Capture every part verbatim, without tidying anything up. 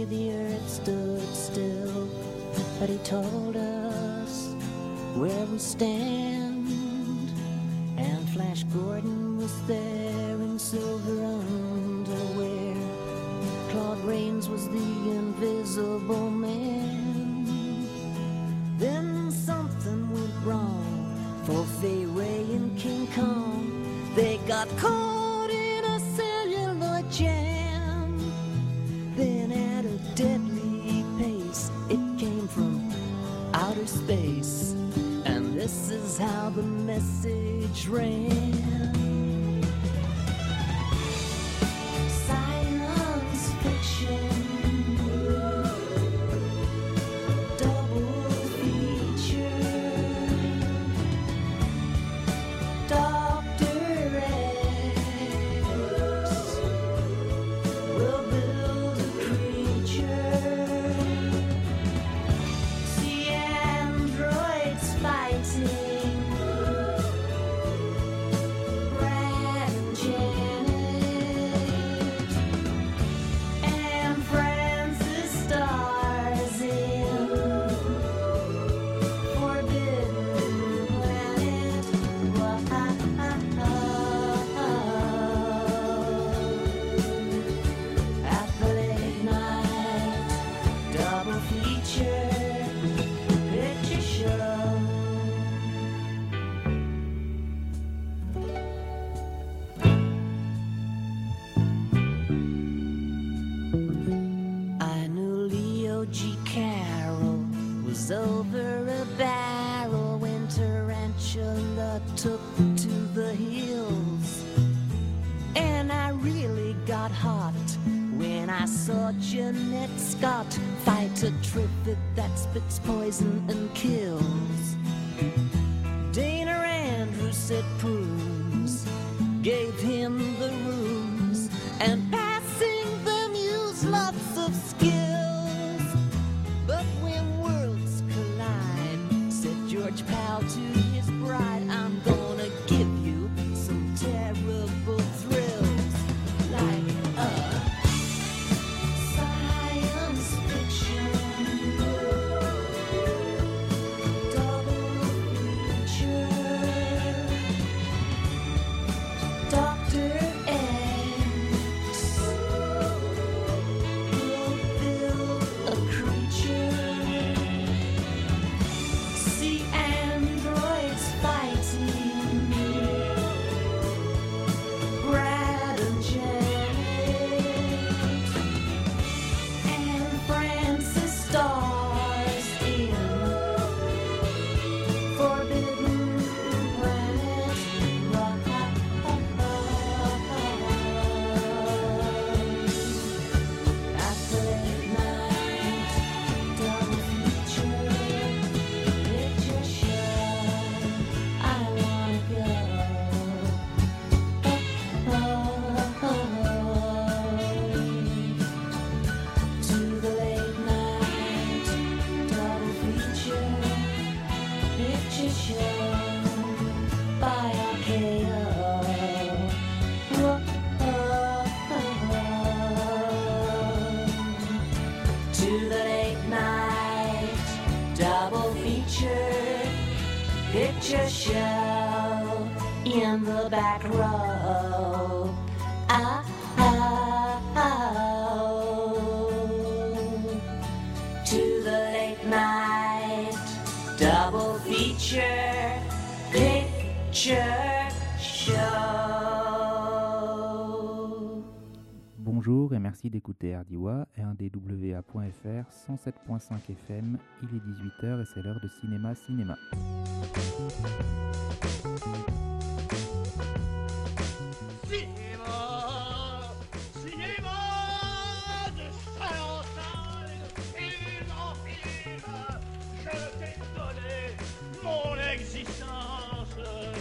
the earth stood still, but he told us where we stand. And Flash Gordon was there in silver underwear. Claude Rains was the invisible man. Then something went wrong for Fay Ray and King Kong. They got caught in a celluloid jam. Then at a deadly pace, it came from outer space. And this is how the message ran. Science fiction, double feature, Doctor X will build a creature. See androids fighting, Brad and Janet, and Francis stars in Forbidden Planet. Wow. At the late night double feature picture show. I knew Leo G. Carroll was over a barrel when Tarantula took to the hills. And I really got hot when I saw Jeanette Scott fight a trivet that spits poison and kills. Dana Andrews said prunes gave him the rooms, and passing them used lots of skills. But when worlds collide, said George Powell to his bride, I'm gonna give you some terrible thrills. Like a science fiction, double feature, Doctor X will build a creature. See androids fighting, Brad and Janet, and Francis stars in Forbidden Planet. At the late night double feature picture show, I wanna go. To the late night double feature picture show by R K O. To the late night double feature picture show in the back row. Ah, ah, oh. To the late night double feature picture show. Bonjour et merci d'écouter R D W A, R D W A point F R, cent sept point cinq F M. Il est dix-huit heures et c'est l'heure de Cinéma Cinéma. Cinéma, cinéma de Saint-Antoine et en film, je t'ai donné mon existence.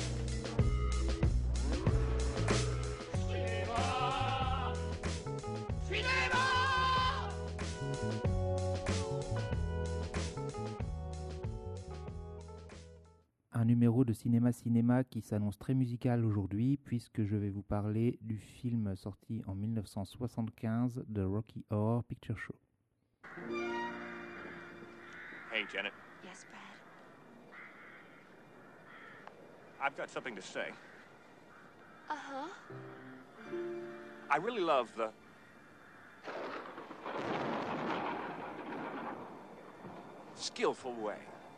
Cinéma, cinéma. Un numéro de Cinéma Cinéma qui s'annonce très musical aujourd'hui puisque je vais vous parler du film sorti en mille neuf cent soixante-quinze de Rocky Horror Picture Show. Hey, Janet. Yes, Brad? I've got something to say. Uh-huh. I really love the... skillful way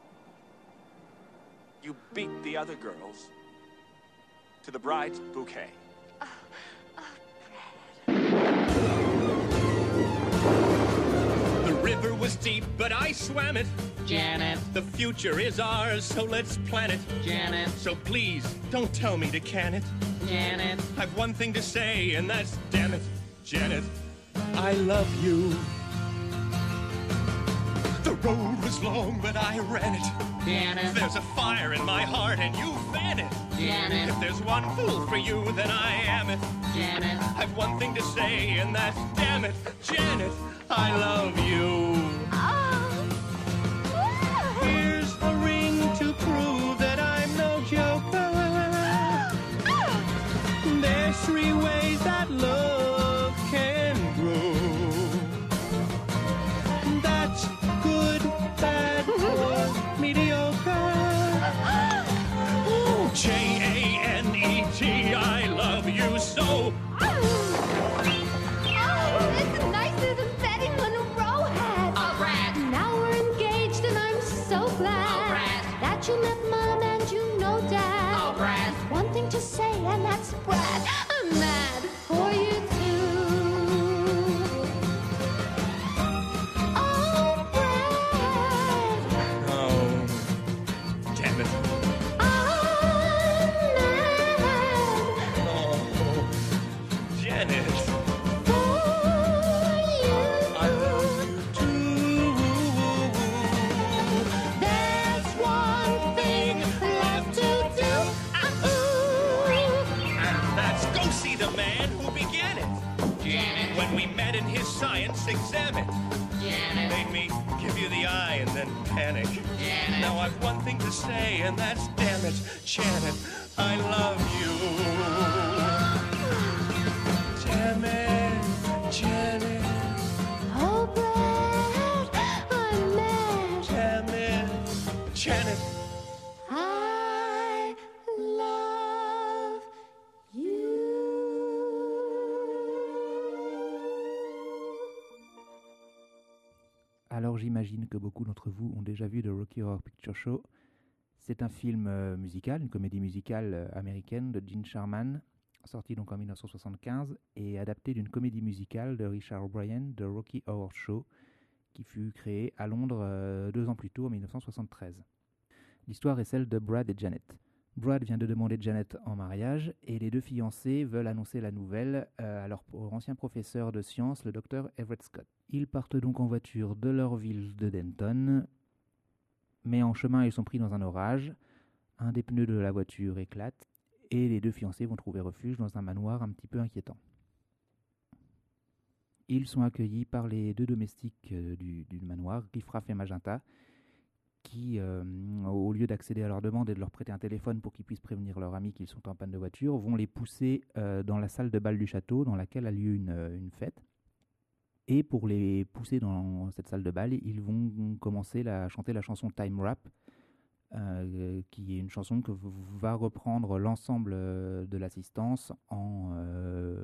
you beat the other girls to the bride's bouquet. Oh, oh, Brad. The river was deep, but I swam it. Janet, The future is ours, so let's plan it. Janet, So please, don't tell me to can it. Janet, I've one thing to say, and that's damn it, Janet, I love you. The road was long, but I ran it. Janet, There's a fire in my heart, and you fan it. Janet, If there's one fool for you, then I am it. Janet, I've one thing to say, and that's damn it, Janet, I love you. Oh. Here's a ring to prove that I'm no joker. There's three ways that love can grow. That's good, bad, or mediocre. Ooh, J A N E T, I love you so. Oh, it's nicer than betting on a row hat. Oh, Brad. Now we're engaged and I'm so glad Oh, Brad. that you met Mom and you know Dad. Oh, Brad. One thing to say and that's Brad. I'm mad for you too. Oh, Brad. Oh, damn it. I'm mad Oh, Janet, for you. I love you too. There's one thing left to do. Ah-ooh. And that's go see the man who began it. Janet, When we met in his science exam, Janet, made me give you the eye and then panic. Janet. Now I've one thing to say, and that's damn it, Janet, I love you. Damn it, Janet, Oh, Brad, I'm mad. damn it, Janet. I love you. Alors j'imagine que beaucoup d'entre vous ont déjà vu The Rocky Horror Picture Show. C'est un film euh, musical, une comédie musicale euh, américaine de Gene Sharman, sorti donc en mille neuf cent soixante-quinze et adapté d'une comédie musicale de Richard O'Brien, The Rocky Horror Show, qui fut créée à Londres euh, deux ans plus tôt, en mille neuf cent soixante-treize. L'histoire est celle de Brad et Janet. Brad vient de demander Janet en mariage et les deux fiancés veulent annoncer la nouvelle euh, à leur ancien professeur de sciences, le docteur Everett Scott. Ils partent donc en voiture de leur ville de Denton, mais en chemin ils sont pris dans un orage. Un des pneus de la voiture éclate et les deux fiancés vont trouver refuge dans un manoir un petit peu inquiétant. Ils sont accueillis par les deux domestiques euh, du, du manoir, Riffraff et Magenta, qui, euh, au lieu d'accéder à leur demande et de leur prêter un téléphone pour qu'ils puissent prévenir leurs amis qu'ils sont en panne de voiture, vont les pousser euh, dans la salle de bal du château dans laquelle a lieu une, une fête. Et pour les pousser dans cette salle de bal, ils vont commencer à chanter la chanson Time Rap, euh, qui est une chanson que v- va reprendre l'ensemble euh, de l'assistance en, euh,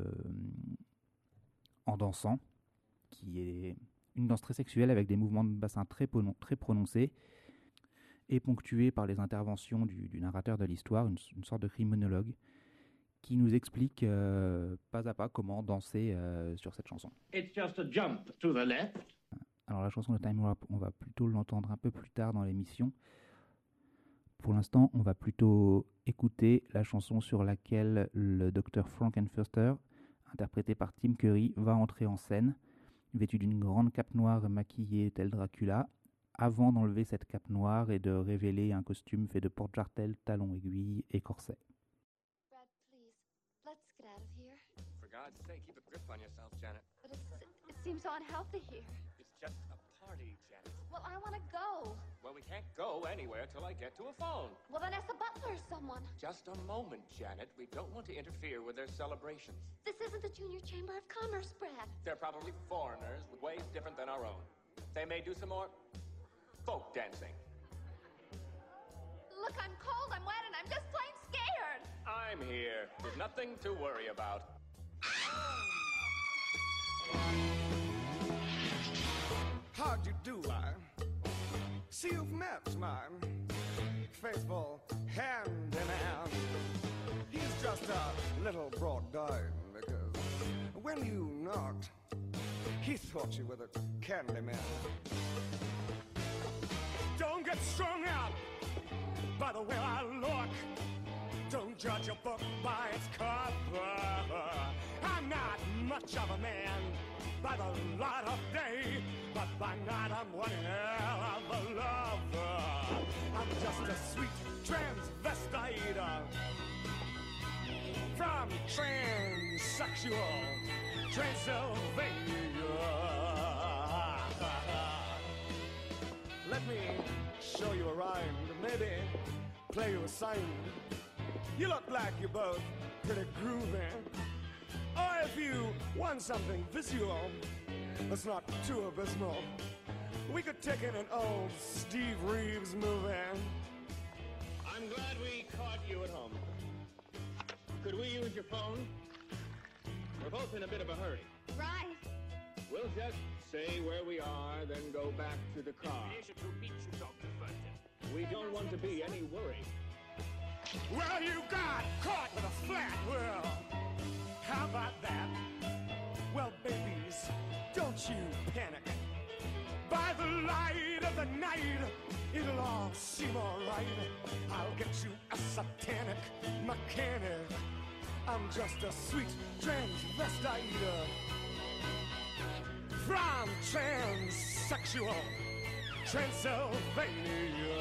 en dansant, qui est une danse très sexuelle avec des mouvements de bassin très, ponon- très prononcés et ponctuée par les interventions du, du narrateur de l'histoire, une, une sorte de criminologue, qui nous explique euh, pas à pas comment danser euh, sur cette chanson. It's just a jump to the left. Alors la chanson de Time Warp, on va plutôt l'entendre un peu plus tard dans l'émission. Pour l'instant, on va plutôt écouter la chanson sur laquelle le docteur Frankenfurter, interprété par Tim Curry, va entrer en scène, vêtu d'une grande cape noire maquillée tel Dracula, avant d'enlever cette cape noire et de révéler un costume fait de porte-jartel, talons aiguilles et corset. Brad, please, let's get out of here. For God's sake, keep a grip on yourself, Janet. But it's, it seems so unhealthy here. It's just a party, Janet. Well, I want to go. Well, we can't go anywhere till I get to a phone. Well, then ask the butler or someone. Just a moment, Janet. We don't want to interfere with their celebrations. This isn't the Junior Chamber of Commerce, Brad. They're probably foreigners with ways different than our own. They may do some more folk dancing. Look, I'm cold, I'm wet, and I'm just plain scared. I'm here. There's nothing to worry about. How'd you do, I? See, you've met my faithful hand in hand. He's just a little brought down because when you knocked, he thought you were the candy man. Don't get strung out by the way I look. Don't judge a book by its cover. I'm not much of a man by the light of day, but by night I'm one hell of a lover. I'm just a sweet transvestite from transsexual Transylvania. Let me show you a rhyme, maybe play you a sign. You look like you're both pretty groovy. Or if you want something visual that's not too abysmal, we could take in an old Steve Reeves movie. I'm glad we caught you at home. Could we use your phone? We're both in a bit of a hurry. Right. We'll just say where we are, then go back to the car. We don't want to be any worry. Well, you got caught with a flat world. How about that? Well, babies, don't you panic. By the light of the night, it'll all seem alright. I'll get you a satanic mechanic. I'm just a sweet transvestite from transsexual Transylvania.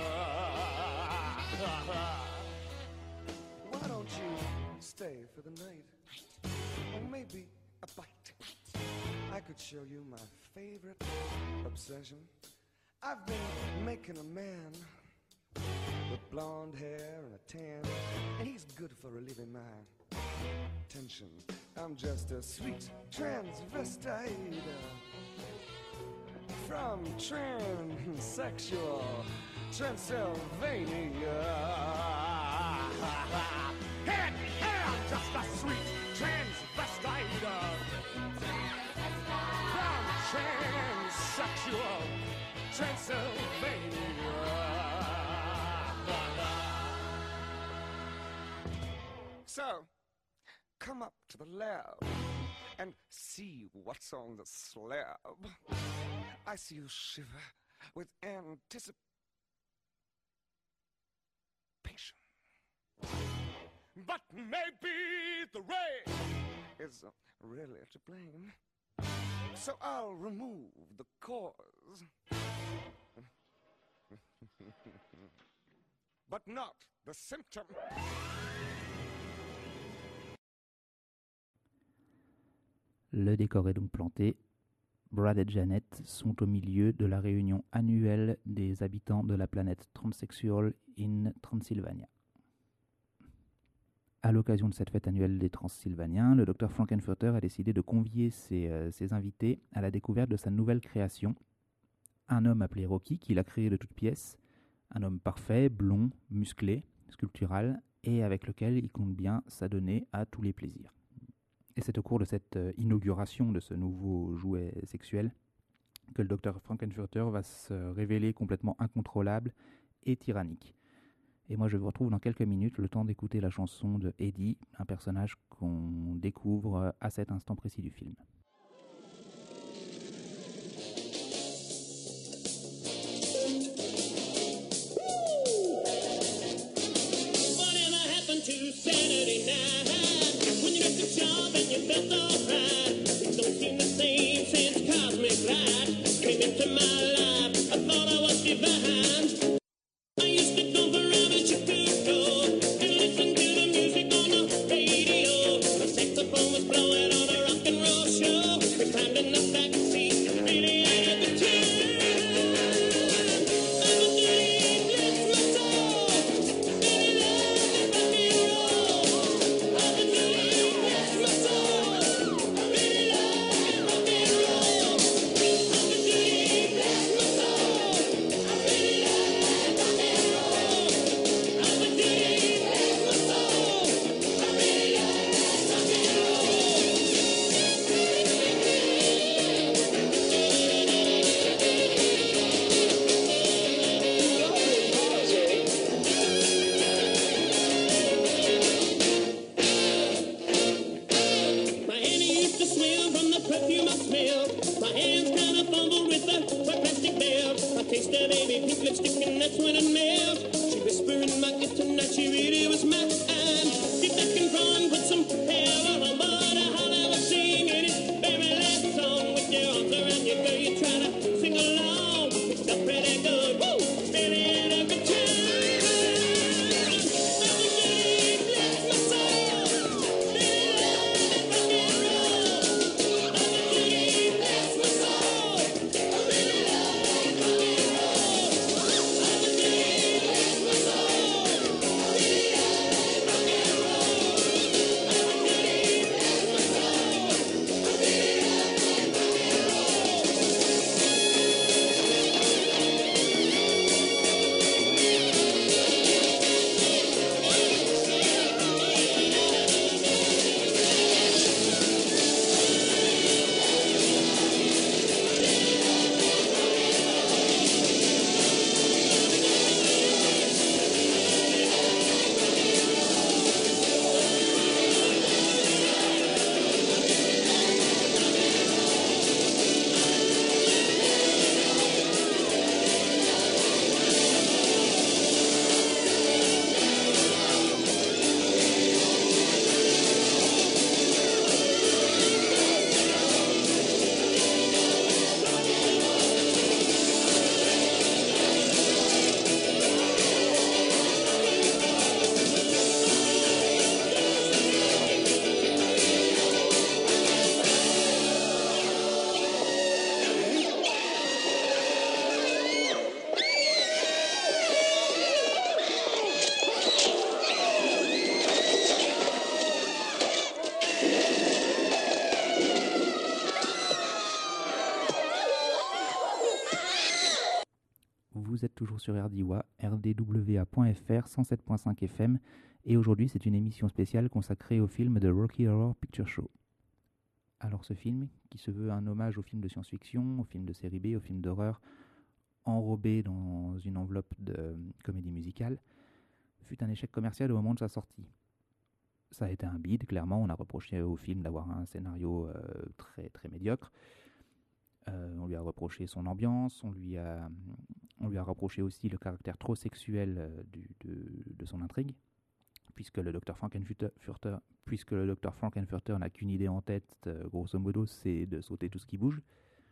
Why don't you stay for the night? Or maybe a bite. I could show you my favorite obsession. I've been making a man with blonde hair and a tan, and he's good for relieving my tension. I'm just a sweet transvestite from transsexual Transylvania. Hey, hey, I'm just a sweet transvestite from transsexual Transylvania. So, come up to the lab and see what's on the slab. I see you shiver with anticipation. But maybe the rain is uh, really to blame. So I'll remove the cause. But not the symptom. Le décor est donc planté. Brad et Janet sont au milieu de la réunion annuelle des habitants de la planète Transsexual in Transylvania. À l'occasion de cette fête annuelle des Transylvaniens, le docteur Frankenfurter a décidé de convier ses, euh, ses invités à la découverte de sa nouvelle création, un homme appelé Rocky qu'il a créé de toutes pièces, un homme parfait, blond, musclé, sculptural et avec lequel il compte bien s'adonner à tous les plaisirs. Et c'est au cours de cette euh, inauguration de ce nouveau jouet sexuel que le docteur Frankenfurter va se révéler complètement incontrôlable et tyrannique. Et moi je vous retrouve dans quelques minutes, le temps d'écouter la chanson de Eddie, un personnage qu'on découvre à cet instant précis du film. Whatever happened to Saturday night? When you got the job and you felt alright. Things don't seem the same since Cosmic Light came into my life. I thought I was divine. I used to go wherever Chicago and listen to the music on the radio. The saxophone was blowing on a rock and roll show. We climbed in the backseat, really had the time. I would really bless my soul. Really love rock and roll. I would really bless my soul. Really love rock and roll. I would really bless my soul. I really kissed her baby pink lipstick and that's when it melts. She whispered in my ear tonight she really was mine. Get back in front, put some hair on her butt. I'll ever sing it. It's very last song with your arms around your girl. You try to sing along. It's a pretty good. Woo! Really had a good time. Vous êtes toujours sur R D W A, R D W A point F R, cent sept point cinq F M, et aujourd'hui c'est une émission spéciale consacrée au film The Rocky Horror Picture Show. Alors ce film, qui se veut un hommage au film de science-fiction, au film de série B, au film d'horreur, enrobé dans une enveloppe de comédie musicale, fut un échec commercial au moment de sa sortie. Ça a été un bide, clairement, on a reproché au film d'avoir un scénario euh, très très médiocre. Euh, on lui a reproché son ambiance, on lui a, on lui a reproché aussi le caractère trop sexuel euh, du, de, de son intrigue, puisque le docteur Frankenfurter, puisque le docteur Frankenfurter n'a qu'une idée en tête, euh, grosso modo, c'est de sauter tout ce qui bouge.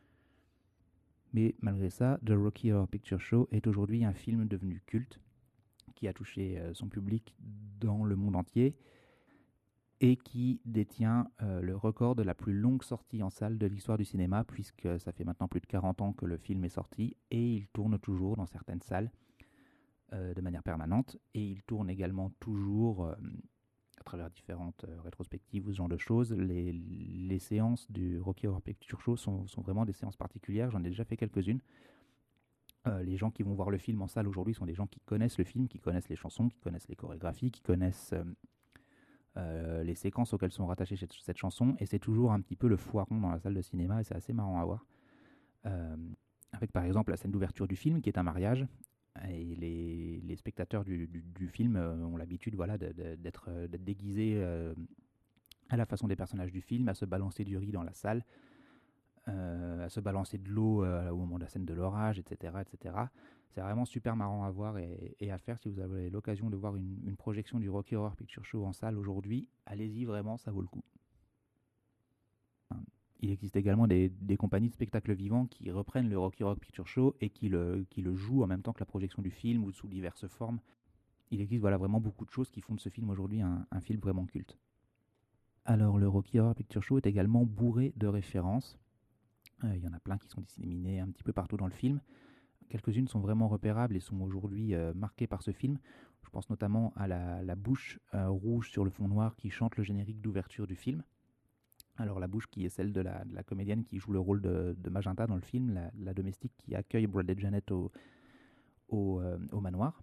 Mais malgré ça, The Rocky Horror Picture Show est aujourd'hui un film devenu culte, qui a touché euh, son public dans le monde entier, et qui détient euh, le record de la plus longue sortie en salle de l'histoire du cinéma, puisque ça fait maintenant plus de quarante ans que le film est sorti, et il tourne toujours dans certaines salles euh, de manière permanente, et il tourne également toujours, euh, à travers différentes euh, rétrospectives ou ce genre de choses. Les, les séances du Rocky Horror Picture Show sont, sont vraiment des séances particulières, j'en ai déjà fait quelques-unes. Euh, les gens qui vont voir le film en salle aujourd'hui sont des gens qui connaissent le film, qui connaissent les chansons, qui connaissent les chorégraphies, qui connaissent... Euh, Euh, les séquences auxquelles sont rattachées cette, cette chanson, et c'est toujours un petit peu le foiron dans la salle de cinéma, et c'est assez marrant à voir. Euh, avec par exemple la scène d'ouverture du film, qui est un mariage, et les, les spectateurs du, du, du film euh, ont l'habitude voilà, de, de, d'être, d'être déguisés euh, à la façon des personnages du film, à se balancer du riz dans la salle, euh, à se balancer de l'eau euh, au moment de la scène de l'orage, et cetera, et cetera. C'est vraiment super marrant à voir et, et à faire. Si vous avez l'occasion de voir une, une projection du Rocky Horror Picture Show en salle aujourd'hui, allez-y, vraiment, ça vaut le coup. Il existe également des, des compagnies de spectacles vivants qui reprennent le Rocky Horror Picture Show et qui le, qui le jouent en même temps que la projection du film ou sous diverses formes. Il existe voilà, vraiment beaucoup de choses qui font de ce film aujourd'hui un, un film vraiment culte. Alors, le Rocky Horror Picture Show est également bourré de références. Euh, il y en a plein qui sont disséminées un petit peu partout dans le film. Quelques-unes sont vraiment repérables et sont aujourd'hui euh, marquées par ce film. Je pense notamment à la, la bouche euh, rouge sur le fond noir qui chante le générique d'ouverture du film. Alors la bouche qui est celle de la, de la comédienne qui joue le rôle de, de Magenta dans le film, la, la domestique qui accueille Brad et Janet au, au, euh, au manoir.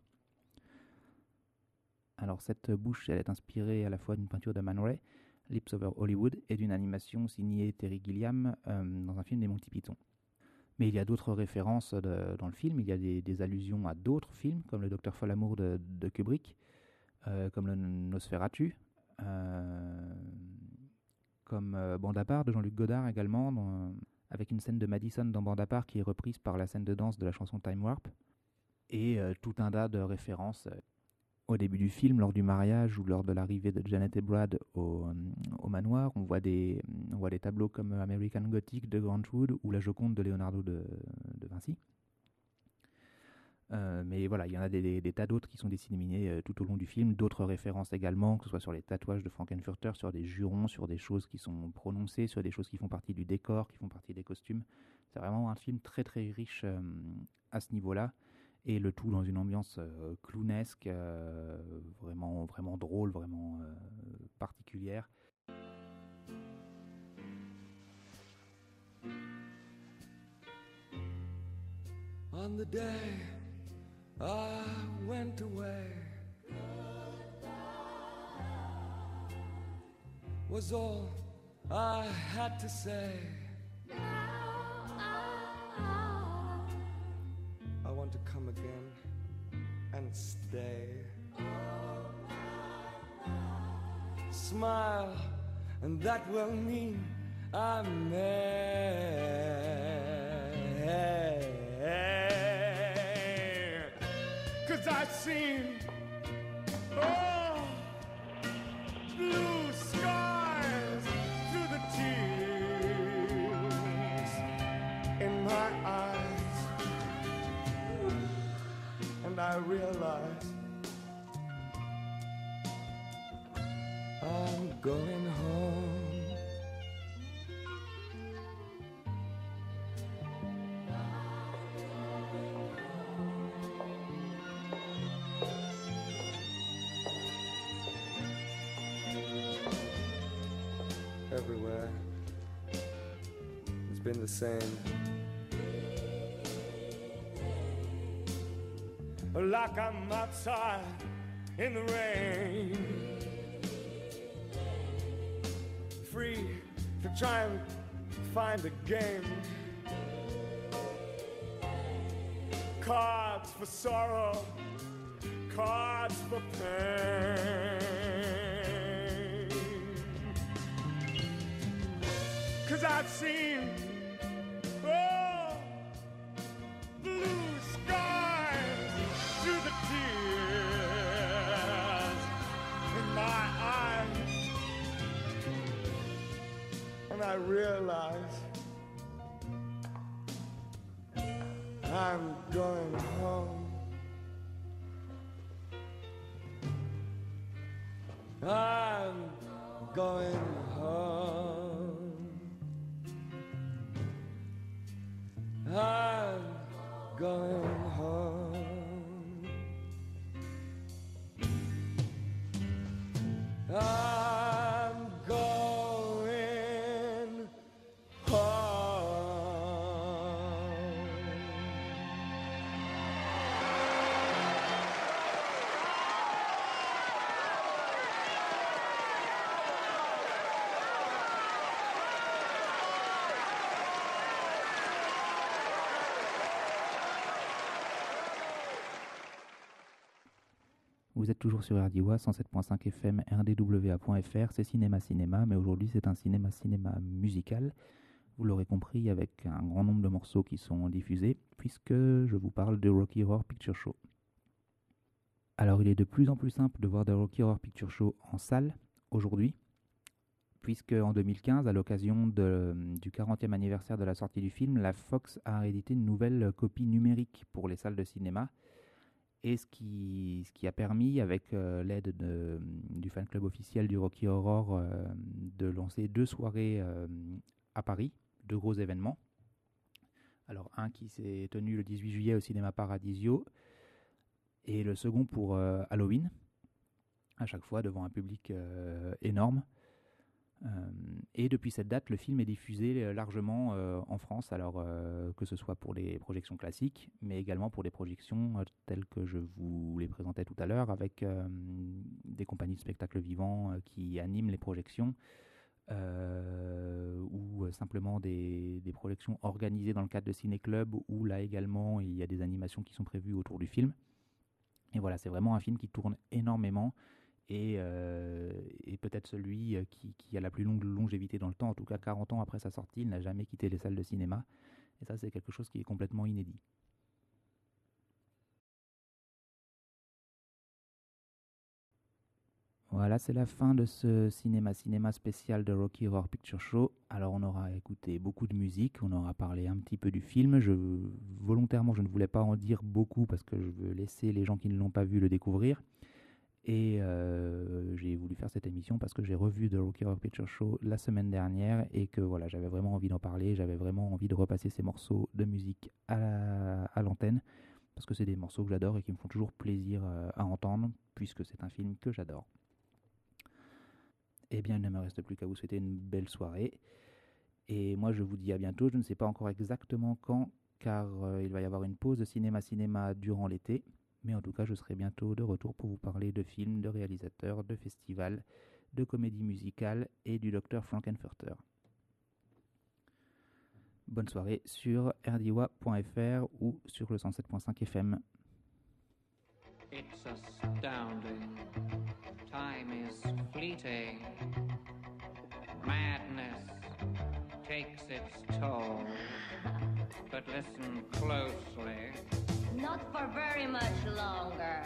Alors cette bouche, elle est inspirée à la fois d'une peinture de Man Ray, Lips Over Hollywood, et d'une animation signée Terry Gilliam euh, dans un film des Monty Python. Mais il y a d'autres références de, dans le film, il y a des, des allusions à d'autres films, comme le Docteur Folamour de, de Kubrick, euh, comme le Nosferatu, euh, comme euh, Bande à part de Jean-Luc Godard également, dans, avec une scène de Madison dans Bande à part qui est reprise par la scène de danse de la chanson Time Warp, et euh, tout un tas de références euh, au début du film, lors du mariage ou lors de l'arrivée de Janet et Brad au, euh, au manoir. On voit, des, on voit des tableaux comme American Gothic de Grant Wood ou La Joconde de Leonardo de, de Vinci. Euh, mais voilà, il y en a des, des, des tas d'autres qui sont disséminés euh, tout au long du film, d'autres références également, que ce soit sur les tatouages de Frankenfurter, sur des jurons, sur des choses qui sont prononcées, sur des choses qui font partie du décor, qui font partie des costumes. C'est vraiment un film très très riche euh, à ce niveau-là, et le tout dans une ambiance euh, clownesque, euh, vraiment, vraiment drôle, vraiment euh, particulière. On the day I went away, was all I had to say. I want to come again and stay. Smile, and that will mean I'm there. 'Cause I've seen, oh, blue skies through the tears in my eyes, and I realize I'm going home. Everywhere it's been the same. Like I'm outside in the rain, free to try and find a game. Cards for sorrow, cards for pain. 'Cause I've seen, oh, blue skies through the tears in my eyes, and I realize I'm going home. I'm going home. I'm going home. I'm going home. Vous êtes toujours sur R D W A, cent sept point cinq F M, R D W A point F R, c'est Cinéma Cinéma, mais aujourd'hui c'est un cinéma cinéma musical. Vous l'aurez compris, avec un grand nombre de morceaux qui sont diffusés, puisque je vous parle de Rocky Horror Picture Show. Alors il est de plus en plus simple de voir The Rocky Horror Picture Show en salle aujourd'hui, puisque en deux mille quinze, à l'occasion de, du quarantième anniversaire de la sortie du film, la Fox a édité une nouvelle copie numérique pour les salles de cinéma, et ce qui, ce qui a permis, avec euh, l'aide de, du fan club officiel du Rocky Horror, euh, de lancer deux soirées euh, à Paris, deux gros événements. Alors un qui s'est tenu le dix-huit juillet au cinéma Paradisio, et le second pour euh, Halloween, à chaque fois devant un public euh, énorme. Euh, et depuis cette date, le film est diffusé largement euh, en France, alors euh, que ce soit pour les projections classiques, mais également pour des projections euh, telles que je vous les présentais tout à l'heure, avec euh, des compagnies de spectacles vivants euh, qui animent les projections, euh, ou euh, simplement des, des projections organisées dans le cadre de ciné-club, où là également il y a des animations qui sont prévues autour du film. Et voilà, c'est vraiment un film qui tourne énormément et, euh, et peut-être celui euh, qui, qui a la plus longue longévité dans le temps. En tout cas, quarante ans après sa sortie, il n'a jamais quitté les salles de cinéma. Et ça, c'est quelque chose qui est complètement inédit. Voilà, c'est la fin de ce cinéma cinéma spécial de Rocky Horror Picture Show. Alors on aura écouté beaucoup de musique, on aura parlé un petit peu du film. Je, volontairement, je ne voulais pas en dire beaucoup parce que je veux laisser les gens qui ne l'ont pas vu le découvrir. Et euh, j'ai voulu faire cette émission parce que j'ai revu The Rocky Horror Picture Show la semaine dernière et que voilà, j'avais vraiment envie d'en parler, j'avais vraiment envie de repasser ces morceaux de musique à, la, à l'antenne parce que c'est des morceaux que j'adore et qui me font toujours plaisir euh, à entendre puisque c'est un film que j'adore. Eh bien, il ne me reste plus qu'à vous souhaiter une belle soirée. Et moi, je vous dis à bientôt. Je ne sais pas encore exactement quand, car euh, il va y avoir une pause de cinéma-cinéma durant l'été. Mais en tout cas, je serai bientôt de retour pour vous parler de films, de réalisateurs, de festivals, de comédies musicales et du docteur Frankenfurter. Bonne soirée sur r d i w a point f r ou sur le cent sept point cinq F M. It's astounding. Time is fleeting. Madness takes its toll. But listen closely. Not for very much longer.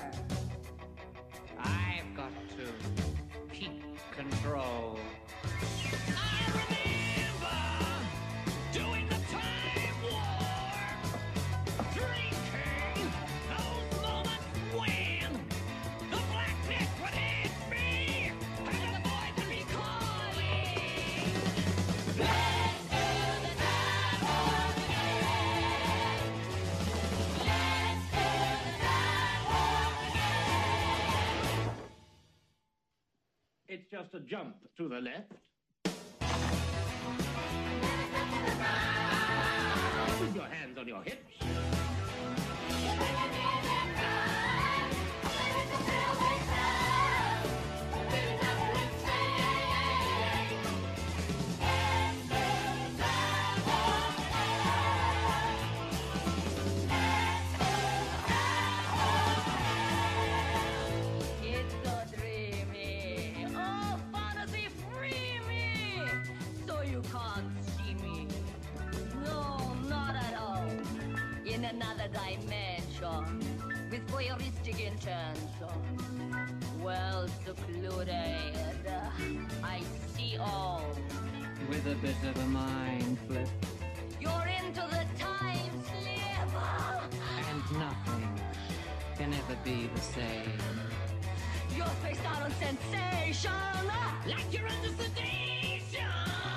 I've got to keep control. I remember doing the time war, drinking those moments when the blackness would hit me and the voice would be calling. Let's do the time war again. Let's do the time war again. It's just a jump to the left. With your hands on your hips. It's so dreamy. Oh, fantasy free me. So you can't see me. No, not at all. In another dimension. With voyeuristic intention. Well secluded. I see all. With a bit of a mind flip. You're into the time slip. And nothing can ever be the same. You're faced out on sensation. Like you're under sedation.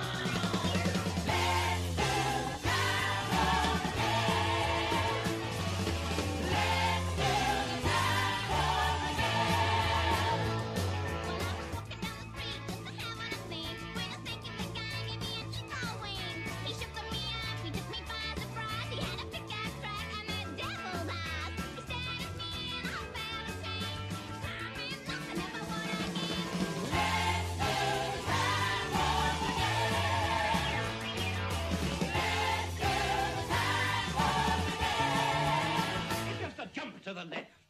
Let's do the time war again. Let's do the time war again. When I was walking down the street, just a ham on a scene. When I think the guy gave me a chicken wing. He shook me up, he took me by surprise. He had a big ass crack and a devil's eyes. He stared at me and I felt ashamed. Time is nothing if I wanna give. Let's do the time war again. Let's do the time war again. It's just a jump to the left.